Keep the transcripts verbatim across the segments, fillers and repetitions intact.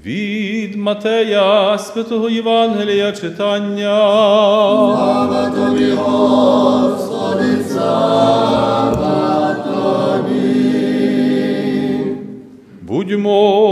Від Матея святого Євангелія читання. Слава Тобі, Господи, слава Тобі. Будьмо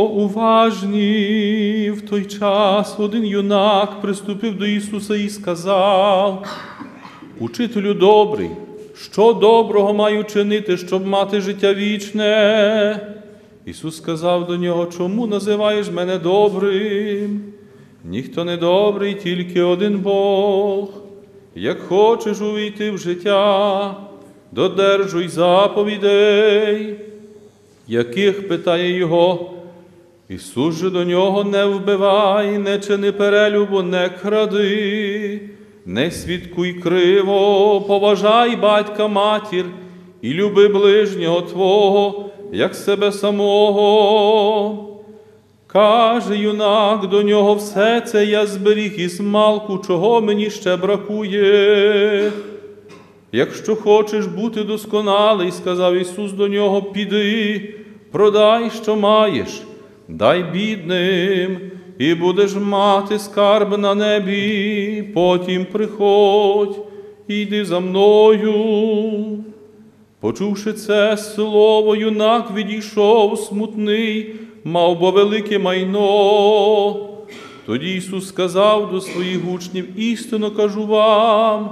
уважні. В той час один юнак приступив до Ісуса і сказав: «Учителю добрий, що доброго маю чинити, щоб мати життя вічне?» Ісус сказав до нього: «Чому називаєш мене добрим? Ніхто не добрий, тільки один Бог. Як хочеш увійти в життя, додержуй заповідей». Яких, питає його? Ісус же до нього: «Не вбивай, не чини перелюбу, не кради, не свідкуй криво, поважай батька, матір і люби ближнього твого, як себе самого». Каже юнак до нього: «Все це я зберіг із малку, чого мені ще бракує?» «Якщо хочеш бути досконалий, – сказав Ісус до нього, – піди, продай, що маєш, дай бідним, і будеш мати скарб на небі, потім приходь і йди за мною». Почувши це слово, юнак відійшов смутний, мав бо велике майно. Тоді Ісус сказав до своїх учнів: «Істинно кажу вам,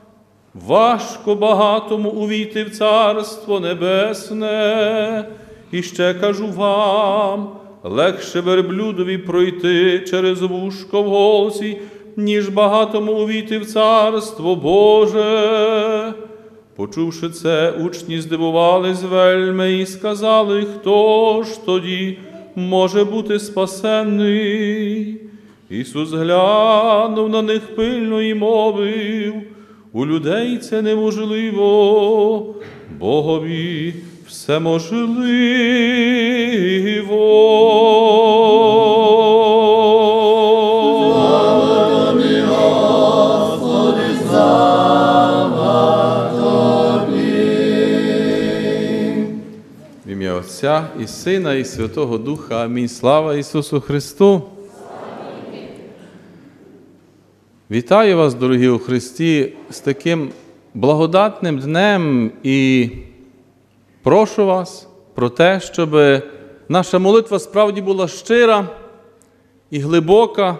важко багатому увійти в Царство Небесне. І ще кажу вам, легше верблюдові пройти через вушко в голосі, ніж багатому увійти в Царство Боже». Почувши це, учні здивувались вельми і сказали: «Хто ж тоді може бути спасенний?» Ісус глянув на них пильно і мовив: «У людей це неможливо, Богові все можливо». Слава Тобі, Господи, слава Тобі. В ім'я Отця і Сина, і Святого Духа. Амінь. Слава Ісусу Христу! Вітаю вас, дорогі у Христі, з таким благодатним днем і прошу вас про те, щоб наша молитва справді була щира і глибока.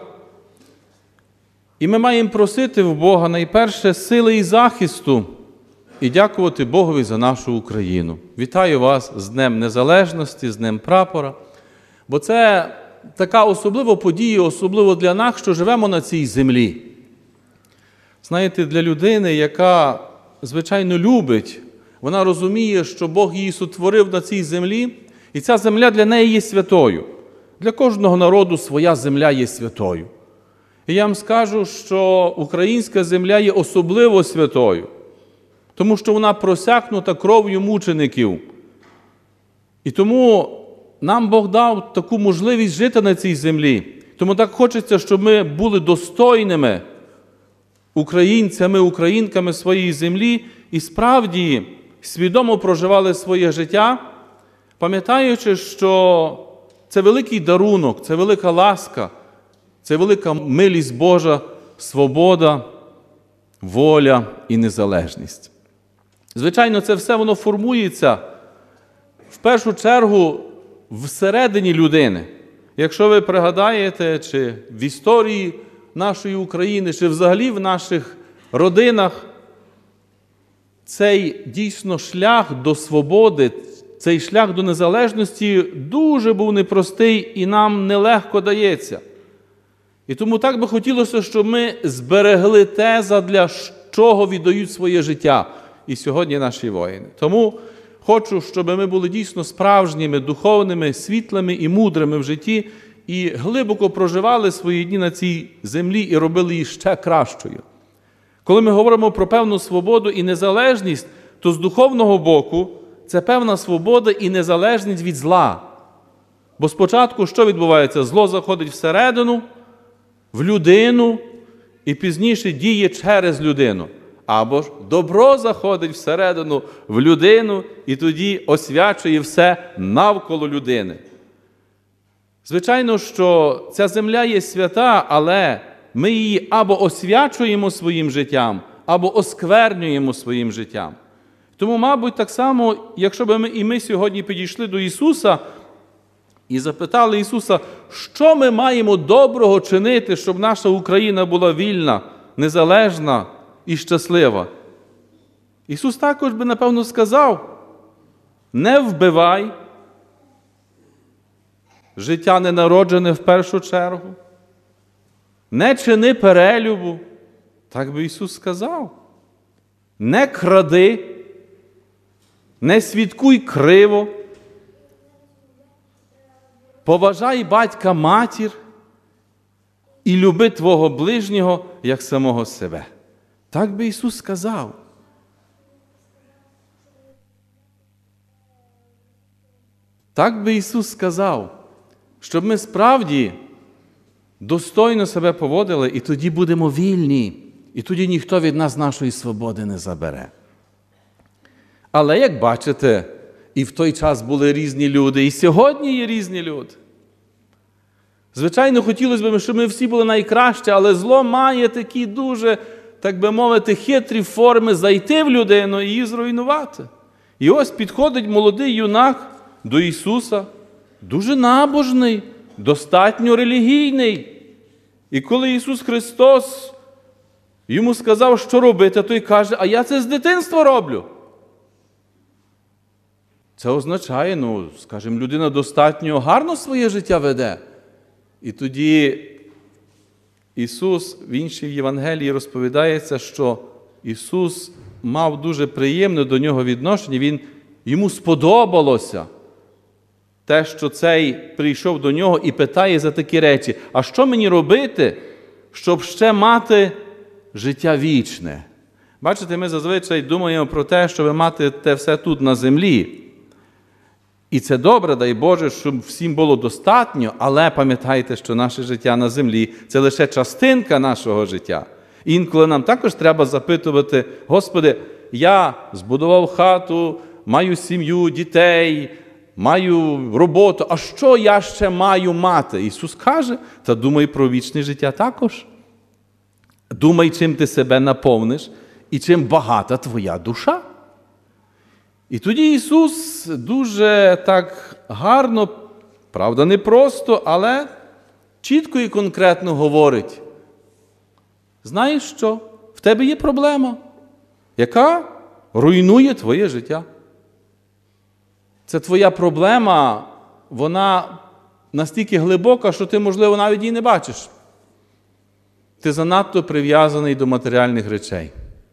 І ми маємо просити в Бога найперше сили і захисту і дякувати Богові за нашу Україну. Вітаю вас з Днем Незалежності, з Днем Прапора, бо це така особлива подія, особливо для нас, що живемо на цій землі. Знаєте, для людини, яка, звичайно, любить, вона розуміє, що Бог її сотворив на цій землі, і ця земля для неї є святою. Для кожного народу своя земля є святою. І я вам скажу, що українська земля є особливо святою, тому що вона просякнута кров'ю мучеників. І тому нам Бог дав таку можливість жити на цій землі. Тому так хочеться, щоб ми були достойними українцями, українками своєї землі і справді свідомо проживали своє життя, пам'ятаючи, що це великий дарунок, це велика ласка, це велика милість Божа, свобода, воля і незалежність. Звичайно, це все воно формується в першу чергу всередині людини. Якщо ви пригадаєте, чи в історії нашої України, чи взагалі в наших родинах, цей дійсно шлях до свободи, цей шлях до незалежності дуже був непростий і нам нелегко дається. І тому так би хотілося, щоб ми зберегли те, задля чого віддають своє життя і сьогодні наші воїни. Тому хочу, щоб ми були дійсно справжніми, духовними, світлими і мудрими в житті і глибоко проживали свої дні на цій землі і робили її ще кращою. Коли ми говоримо про певну свободу і незалежність, то з духовного боку це певна свобода і незалежність від зла. Бо спочатку що відбувається? Зло заходить всередину, в людину і пізніше діє через людину. Або ж добро заходить всередину в людину і тоді освячує все навколо людини. Звичайно, що ця земля є свята, але ми її або освячуємо своїм життям, або осквернюємо своїм життям. Тому, мабуть, так само, якщо б ми і ми сьогодні підійшли до Ісуса і запитали Ісуса, що ми маємо доброго чинити, щоб наша Україна була вільна, незалежна і щаслива. Ісус також би, напевно, сказав, не вбивай, життя ненароджене в першу чергу, не чини перелюбу, так би Ісус сказав, не кради, не свідкуй криво, поважай батька-матір і люби твого ближнього, як самого себе. Так би Ісус сказав. Так би Ісус сказав, щоб ми справді достойно себе поводили, і тоді будемо вільні, і тоді ніхто від нас нашої свободи не забере. Але, як бачите, і в той час були різні люди, і сьогодні є різні люди. Звичайно, хотілося б, щоб ми всі були найкращі, але зло має такі дуже, так би мовити, хитрі форми зайти в людину і її зруйнувати. І ось підходить молодий юнак до Ісуса, дуже набожний, достатньо релігійний. І коли Ісус Христос йому сказав, що робити, той каже, а я це з дитинства роблю. Це означає, ну, скажімо, людина достатньо гарно своє життя веде. І тоді Ісус в іншій Євангелії розповідається, що Ісус мав дуже приємне до нього відношення, він, йому сподобалося те, що цей прийшов до нього і питає за такі речі, а що мені робити, щоб ще мати життя вічне? Бачите, ми зазвичай думаємо про те, щоб мати те все тут на землі. І це добре, дай Боже, щоб всім було достатньо, але пам'ятайте, що наше життя на землі – це лише частинка нашого життя. І інколи нам також треба запитувати, Господи, я збудував хату, маю сім'ю, дітей, маю роботу, а що я ще маю мати? Ісус каже, та думай про вічне життя також. Думай, чим ти себе наповниш і чим багата твоя душа. І тоді Ісус дуже так гарно, правда, не просто, але чітко і конкретно говорить. Знаєш що? В тебе є проблема, яка руйнує твоє життя. Це твоя проблема, вона настільки глибока, що ти, можливо, навіть її не бачиш. Ти занадто прив'язаний до матеріальних речей.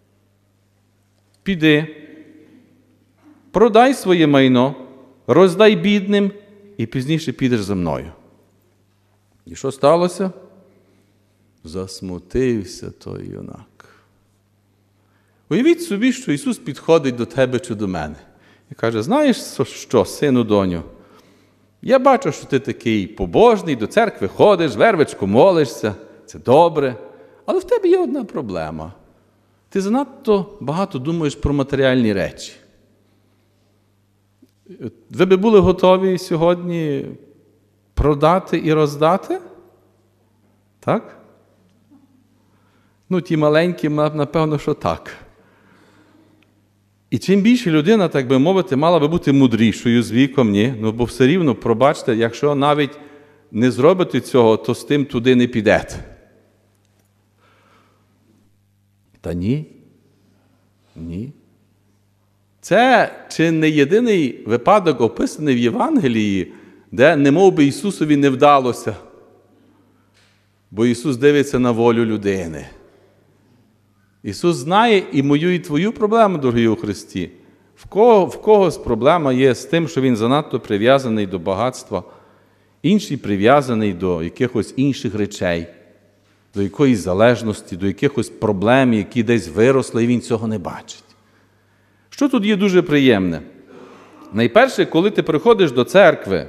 Піди, продай своє майно, роздай бідним і пізніше підеш за мною. І що сталося? Засмутився той юнак. Уявіть собі, що Ісус підходить до тебе чи до мене і каже, знаєш що, сину, доню, я бачу, що ти такий побожний, до церкви ходиш, вервичку молишся, це добре, але в тебе є одна проблема. Ти занадто багато думаєш про матеріальні речі. Ви би були готові сьогодні продати і роздати? Так? Ну, ті маленькі, напевно, що так. І чим більше людина, так би мовити, мала би бути мудрішою з віком, ні? Ну, бо все рівно, пробачте, якщо навіть не зробите цього, то з тим туди не підете. Та ні. Ні. Це чи не єдиний випадок, описаний в Євангелії, де немов би Ісусові не вдалося. Бо Ісус дивиться на волю людини. Ісус знає і мою, і твою проблему, дорогі у Христі. В, кого, в когось проблема є з тим, що він занадто прив'язаний до багатства, інший прив'язаний до якихось інших речей, до якоїсь залежності, до якихось проблем, які десь виросли, і він цього не бачить. Що тут є дуже приємне? Найперше, коли ти приходиш до церкви,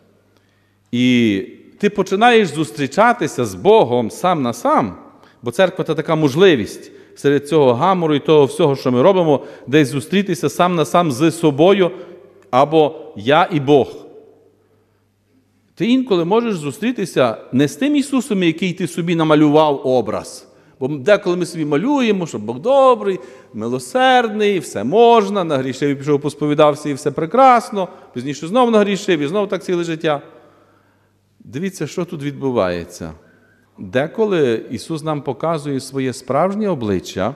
і ти починаєш зустрічатися з Богом сам на сам, бо церква – це така можливість серед цього гамору і того всього, що ми робимо, десь зустрітися сам на сам з собою, або я і Бог. Ти інколи можеш зустрітися не з тим Ісусом, який ти собі намалював образ. Бо деколи ми собі малюємо, що Бог добрий, милосердний, все можна, нагрішив і пішов, посповідався, і все прекрасно, пізніше знову нагрішив, і знову так ціле життя. Дивіться, що тут відбувається. Деколи Ісус нам показує своє справжнє обличчя,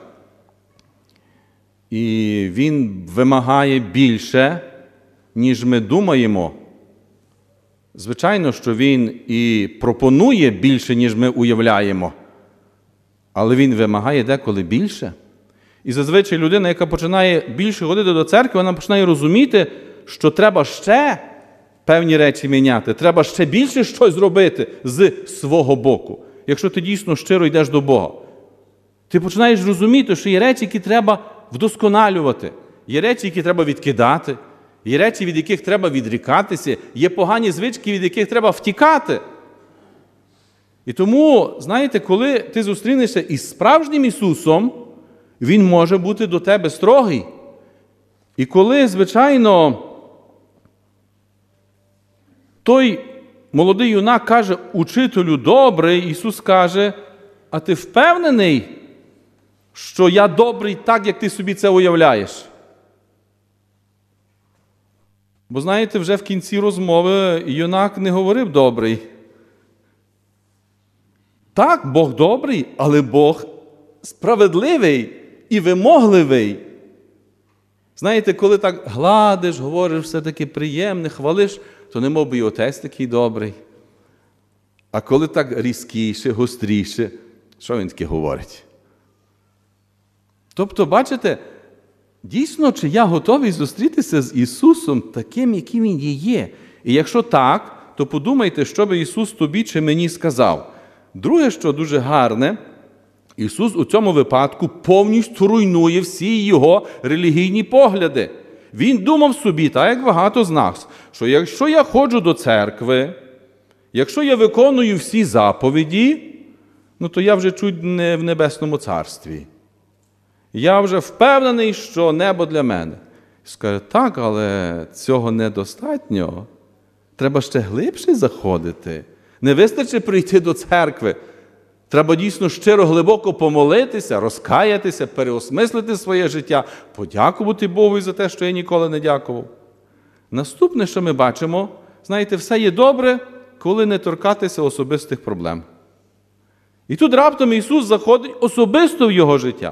і Він вимагає більше, ніж ми думаємо. Звичайно, що Він і пропонує більше, ніж ми уявляємо. Але Він вимагає деколи більше. І зазвичай людина, яка починає більше ходити до церкви, вона починає розуміти, що треба ще певні речі міняти, треба ще більше щось зробити з свого боку, якщо ти дійсно щиро йдеш до Бога. Ти починаєш розуміти, що є речі, які треба вдосконалювати, є речі, які треба відкидати, є речі, від яких треба відрікатися, є погані звички, від яких треба втікати. І тому, знаєте, коли ти зустрінешся із справжнім Ісусом, Він може бути до тебе строгий. І коли, звичайно, той молодий юнак каже: «Учителю добрий», Ісус каже: «А ти впевнений, що я добрий так, як ти собі це уявляєш?» Бо, знаєте, вже в кінці розмови юнак не говорив «добрий». Так, Бог добрий, але Бог справедливий і вимогливий. Знаєте, коли так гладиш, говориш, все таки приємне, хвалиш, то не мов би і отець такий добрий. А коли так різкіше, гостріше, що він таке говорить? Тобто, бачите, дійсно, чи я готовий зустрітися з Ісусом таким, яким Він є? І якщо так, то подумайте, що би Ісус тобі чи мені сказав. Друге, що дуже гарне, Ісус у цьому випадку повністю руйнує всі його релігійні погляди. Він думав собі, так як багато з нас, що якщо я ходжу до церкви, якщо я виконую всі заповіді, ну то я вже чуть не в небесному царстві. Я вже впевнений, що небо для мене. І скаже: так, але цього недостатньо. Треба ще глибше заходити. Не вистачить прийти до церкви. Треба дійсно щиро глибоко помолитися, розкаятися, переосмислити своє життя, подякувати Богу за те, що я ніколи не дякував. Наступне, що ми бачимо, знаєте, все є добре, коли не торкатися особистих проблем. І тут раптом Ісус заходить особисто в його життя.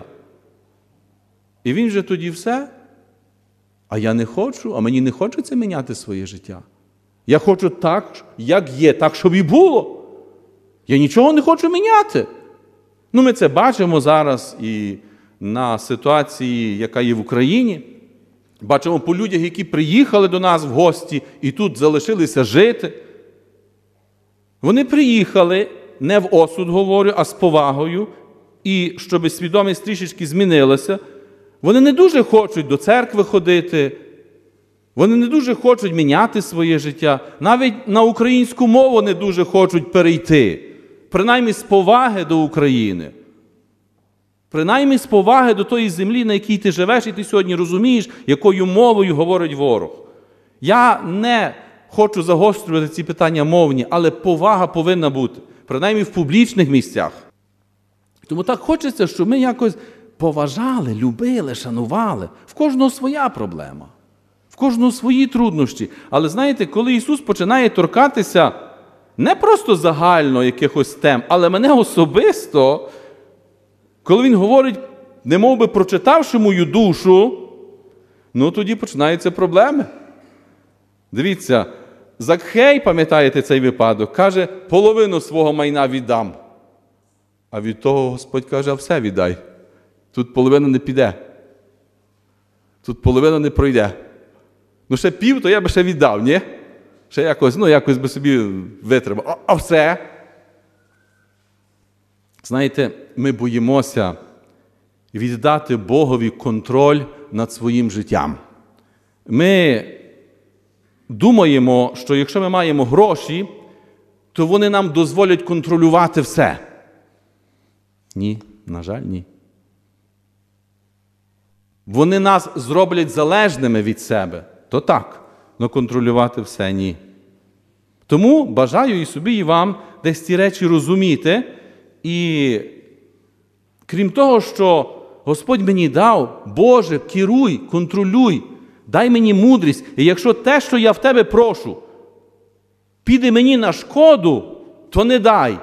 І Він вже тоді все. А я не хочу, а мені не хочеться міняти своє життя. Я хочу так, як є, так, щоб і було. Я нічого не хочу міняти. Ну, ми це бачимо зараз і на ситуації, яка є в Україні. Бачимо по людях, які приїхали до нас в гості і тут залишилися жити. Вони приїхали, не в осуд говорю, а з повагою, і щоб свідомість трішечки змінилася. Вони не дуже хочуть до церкви ходити, вони не дуже хочуть міняти своє життя, навіть на українську мову не дуже хочуть перейти, принаймні з поваги до України, принаймні з поваги до тої землі, на якій ти живеш, і ти сьогодні розумієш, якою мовою говорить ворог. Я не хочу загострювати ці питання мовні, але повага повинна бути, принаймні в публічних місцях. Тому так хочеться, щоб ми якось поважали, любили, шанували. В кожного своя проблема. В кожного свої труднощі. Але знаєте, коли Ісус починає торкатися не просто загально якихось тем, але мене особисто, коли Він говорить, немов би прочитавши мою душу, ну тоді починаються проблеми. Дивіться, Закхей, пам'ятаєте цей випадок, каже, половину свого майна віддам. А від того Господь каже, а все віддай. Тут половина не піде. Тут половина не пройде. Ну ще пів, то я би ще віддав, ні? Ще якось, ну якось би собі витримав. А, а все? Знаєте, ми боїмося віддати Богові контроль над своїм життям. Ми думаємо, що якщо ми маємо гроші, то вони нам дозволять контролювати все. Ні, на жаль, ні. Вони нас зроблять залежними від себе. То так, але контролювати все – ні. Тому бажаю і собі, і вам десь ці речі розуміти. І крім того, що Господь мені дав, Боже, керуй, контролюй, дай мені мудрість. І якщо те, що я в тебе прошу, піде мені на шкоду, то не дай.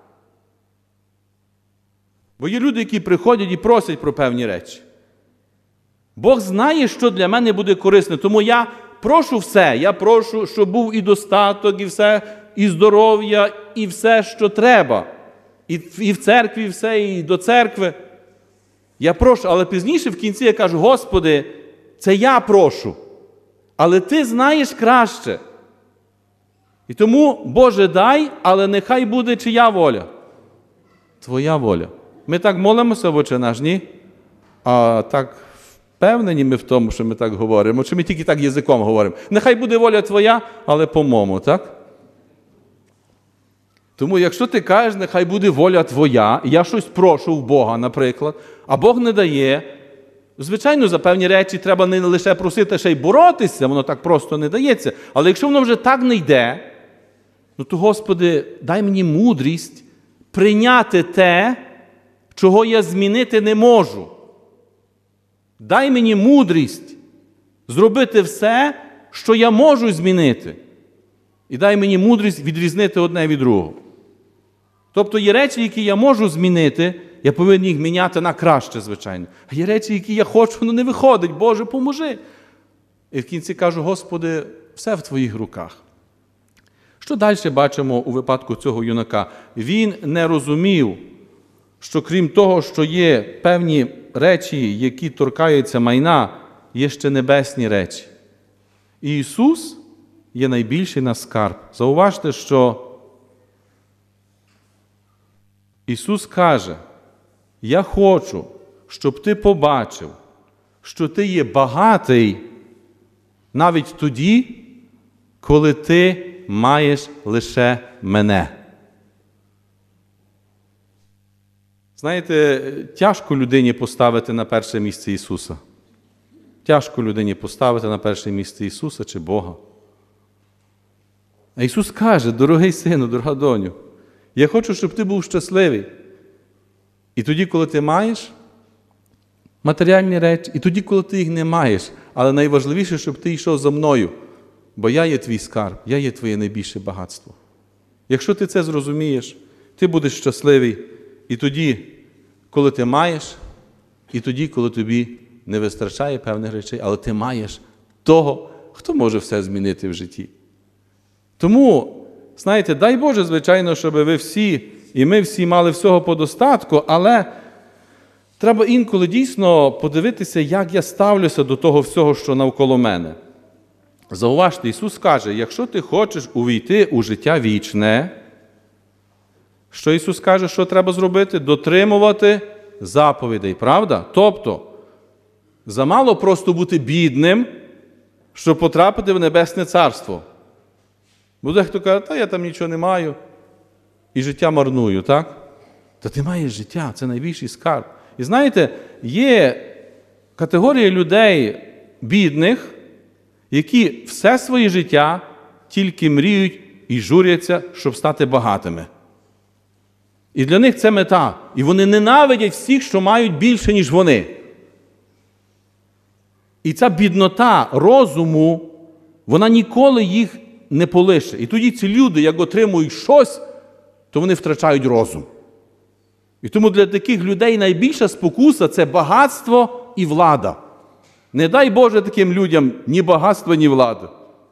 Бо є люди, які приходять і просять про певні речі. Бог знає, що для мене буде корисне, тому я прошу все. Я прошу, щоб був і достаток, і все, і здоров'я, і все, що треба. І, і в церкві все, і до церкви. Я прошу, але пізніше в кінці я кажу: Господи, це я прошу, але Ти знаєш краще. І тому, Боже, дай, але нехай буде чия воля? Твоя воля. Ми так молимося в Отче наш, ні? А так впевнені ми в тому, що ми так говоримо, чи ми тільки так язиком говоримо? Нехай буде воля Твоя, але по-моєму, так? Тому якщо ти кажеш, нехай буде воля Твоя, і я щось прошу в Бога, наприклад, а Бог не дає, звичайно, за певні речі треба не лише просити, ще й боротися, воно так просто не дається. Але якщо воно вже так не йде, ну то, Господи, дай мені мудрість прийняти те, чого я змінити не можу. Дай мені мудрість зробити все, що я можу змінити. І дай мені мудрість відрізнити одне від другого. Тобто є речі, які я можу змінити, я повинен їх міняти на краще, звичайно. А є речі, які я хочу, воно не виходить. Боже, поможи. І в кінці кажу: Господи, все в Твоїх руках. Що далі бачимо у випадку цього юнака? Він не розумів, що крім того, що є певні речі, які торкаються майна, є ще небесні речі. І Ісус є найбільший наш скарб. Зауважте, що Ісус каже: я хочу, щоб ти побачив, що ти є багатий навіть тоді, коли ти маєш лише мене. Знаєте, тяжко людині поставити на перше місце Ісуса. Тяжко людині поставити на перше місце Ісуса чи Бога. А Ісус каже: дорогий сину, дорога доню, я хочу, щоб ти був щасливий. І тоді, коли ти маєш матеріальні речі, і тоді, коли ти їх не маєш. Але найважливіше, щоб ти йшов за мною, бо я є твій скарб, я є твоє найбільше багатство. Якщо ти це зрозумієш, ти будеш щасливий і тоді, коли ти маєш, і тоді, коли тобі не вистачає певних речей, але ти маєш того, хто може все змінити в житті. Тому, знаєте, дай Боже, звичайно, щоб ви всі, і ми всі мали всього подостатку, але треба інколи дійсно подивитися, як я ставлюся до того всього, що навколо мене. Зауважте, Ісус каже: якщо ти хочеш увійти у життя вічне, що Ісус каже, що треба зробити? Дотримувати заповідей, правда? Тобто, замало просто бути бідним, щоб потрапити в Небесне Царство. Бо дехто каже: та я там нічого не маю, і життя марную, так? Та ти маєш життя, це найбільший скарб. І знаєте, є категорія людей бідних, які все своє життя тільки мріють і журяться, щоб стати багатими. І для них це мета. І вони ненавидять всіх, що мають більше, ніж вони. І ця біднота розуму, вона ніколи їх не полише. І тоді ці люди, як отримують щось, то вони втрачають розум. І тому для таких людей найбільша спокуса – це багатство і влада. Не дай Боже таким людям ні багатства, ні влади.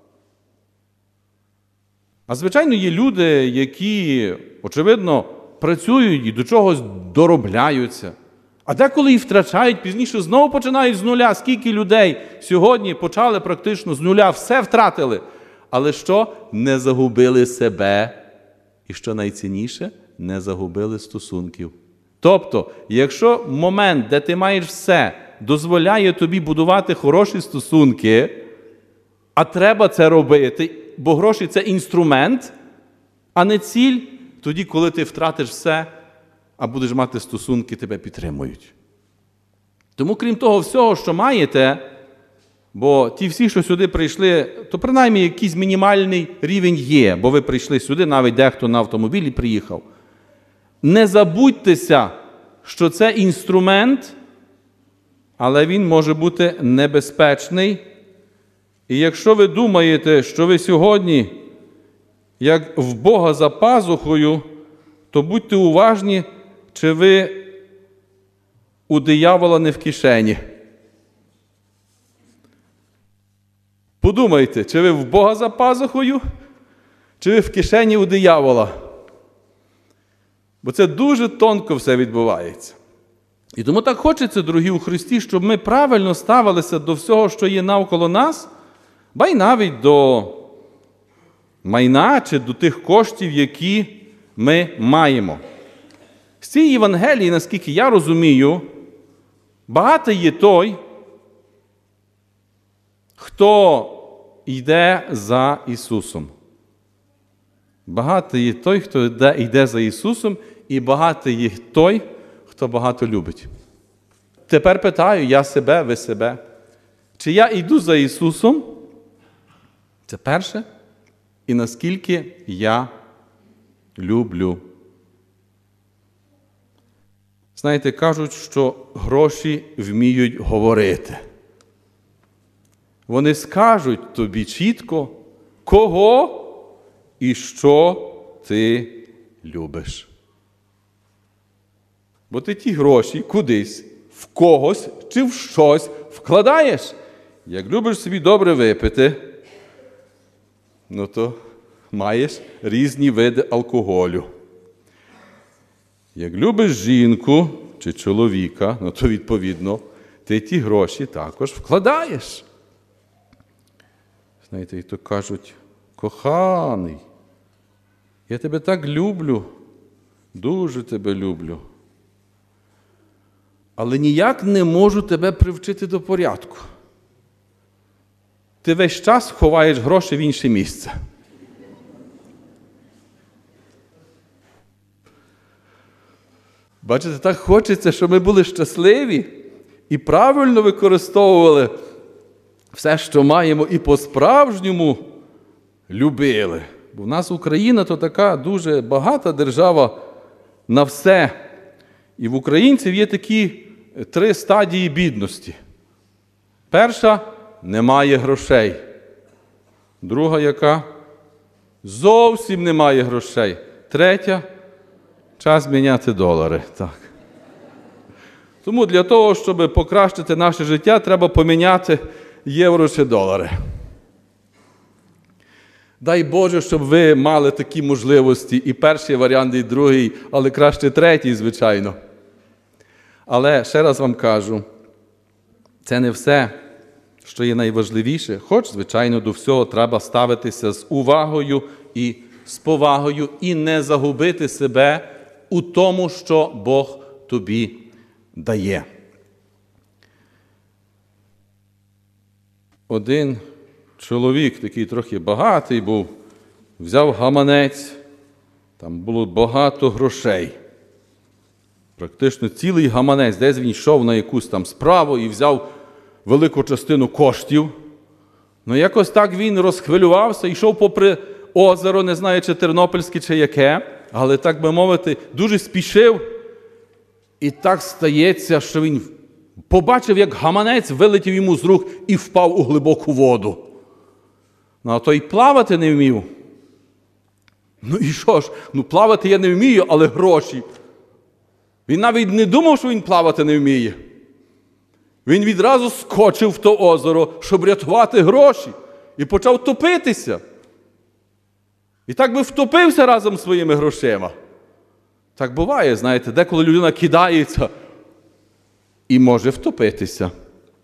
А звичайно, є люди, які, очевидно, працюють і до чогось доробляються. А деколи і втрачають, пізніше знову починають з нуля. Скільки людей сьогодні почали практично з нуля, все втратили. Але що? Не загубили себе. І що найцінніше? Не загубили стосунків. Тобто, якщо момент, де ти маєш все, дозволяє тобі будувати хороші стосунки, а треба це робити, бо гроші – це інструмент, а не ціль, тоді, коли ти втратиш все, а будеш мати стосунки, тебе підтримують. Тому, крім того всього, що маєте, Бо ті всі, що сюди прийшли, то принаймні якийсь мінімальний рівень є, бо ви прийшли сюди, навіть дехто на автомобілі приїхав. Не забудьтеся, що це інструмент, але він може бути небезпечний. І якщо ви думаєте, що ви сьогодні, як в Бога за пазухою, то будьте уважні, чи ви у диявола не в кишені. Подумайте, чи ви в Бога за пазухою, чи ви в кишені у диявола. Бо це дуже тонко все відбувається. І тому так хочеться, дорогі у Христі, щоб ми правильно ставилися до всього, що є навколо нас, ба й навіть до майна чи до тих коштів, які ми маємо. З цієї Євангелії, наскільки я розумію, багатий є той, хто йде за Ісусом. Багатий є той, хто йде, йде за Ісусом, і багатий є той, хто багато любить. Тепер питаю я себе, ви себе, чи я йду за Ісусом? Це перше. І наскільки я люблю. Знаєте, кажуть, що гроші вміють говорити. Вони скажуть тобі чітко, кого і що ти любиш. Бо ти ті гроші кудись, в когось чи в щось вкладаєш. Як любиш собі добре випити, ну то маєш різні види алкоголю. Як любиш жінку чи чоловіка, ну то відповідно ти ті гроші також вкладаєш. Знаєте, і то кажуть, коханий, я тебе так люблю, дуже тебе люблю. Але ніяк не можу тебе привчити до порядку. Ти весь час ховаєш гроші в інше місце. Бачите, так хочеться, щоб ми були щасливі і правильно використовували все, що маємо, і по-справжньому любили. Бо в нас Україна то така дуже багата держава на все. І в українців є такі три стадії бідності. Перша – немає грошей. Друга яка? Зовсім немає грошей. Третя – час міняти долари. Так. Тому для того, щоб покращити наше життя, треба поміняти євро чи долари. Дай Боже, щоб ви мали такі можливості, і перший варіант, і другий, але краще третій, звичайно. Але ще раз вам кажу, це не все, що є найважливіше, хоч, звичайно, до всього треба ставитися з увагою і з повагою, і не загубити себе у тому, що Бог тобі дає. Один чоловік, такий трохи багатий був, взяв гаманець, там було багато грошей. Практично цілий гаманець, десь він йшов на якусь там справу і взяв велику частину коштів. Ну якось так він розхвилювався, йшов попри озеро, не знаю, чи тернопільське, чи яке, але, так би мовити, дуже спішив. І так стається, що він побачив, як гаманець вилетів йому з рук і впав у глибоку воду. Ну, а той плавати не вмів. Ну і що ж? Ну плавати я не вмію, але гроші. Він навіть не думав, що він плавати не вміє. Він відразу скочив в то озеро, щоб рятувати гроші. І почав топитися. І так би втопився разом з своїми грошима. Так буває, знаєте, деколи людина кидається і може втопитися.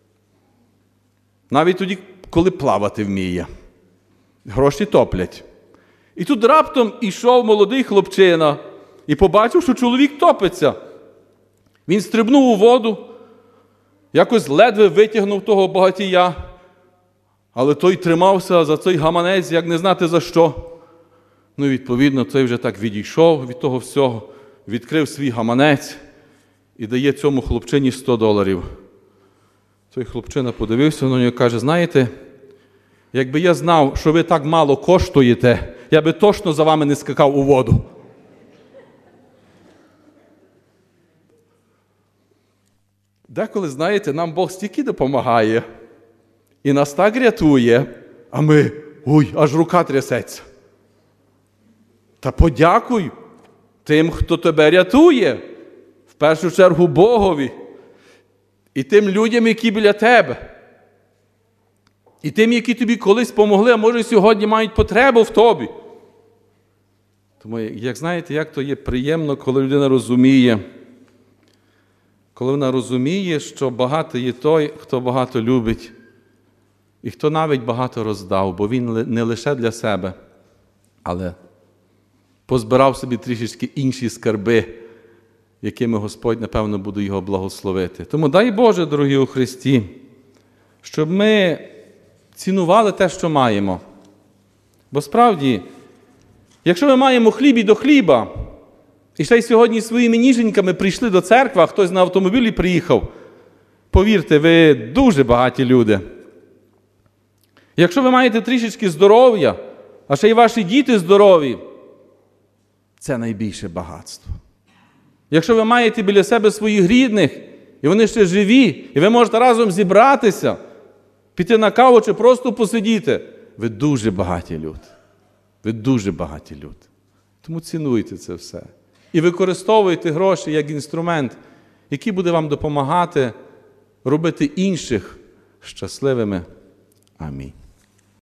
Навіть тоді, коли плавати вміє. Гроші топлять. І тут раптом ішов молодий хлопчина і побачив, що чоловік топиться. Він стрибнув у воду, якось ледве витягнув того багатія, але той тримався за цей гаманець, як не знати за що. Ну і відповідно, той вже так відійшов від того всього, відкрив свій гаманець і дає цьому хлопчині сто доларів. Той хлопчина подивився на нього і каже, знаєте, якби я знав, що ви так мало коштуєте, я би точно за вами не скакав у воду. Деколи, знаєте, нам Бог стільки допомагає і нас так рятує, а ми, ой, аж рука трясеться. Та подякуй тим, хто тебе рятує, в першу чергу Богові, і тим людям, які біля тебе, і тим, які тобі колись помогли, а може сьогодні мають потребу в тобі. Тому, як знаєте, як то є приємно, коли людина розуміє, коли вона розуміє, що багатий є той, хто багато любить, і хто навіть багато роздав, бо він не лише для себе, але позбирав собі трішечки інші скарби, якими Господь, напевно, буде його благословити. Тому дай Боже, дорогі у Христі, щоб ми цінували те, що маємо. Бо справді, якщо ми маємо хліб і до хліба, і ще й сьогодні своїми ніженьками прийшли до церкви, а хтось на автомобілі приїхав, повірте, ви дуже багаті люди. Якщо ви маєте трішечки здоров'я, а ще й ваші діти здорові, це найбільше багатство. Якщо ви маєте біля себе своїх рідних, і вони ще живі, і ви можете разом зібратися, піти на каву чи просто посидіти, ви дуже багаті люди. Ви дуже багаті люди. Тому цінуйте це все. І використовуйте гроші як інструмент, який буде вам допомагати робити інших щасливими. Амінь.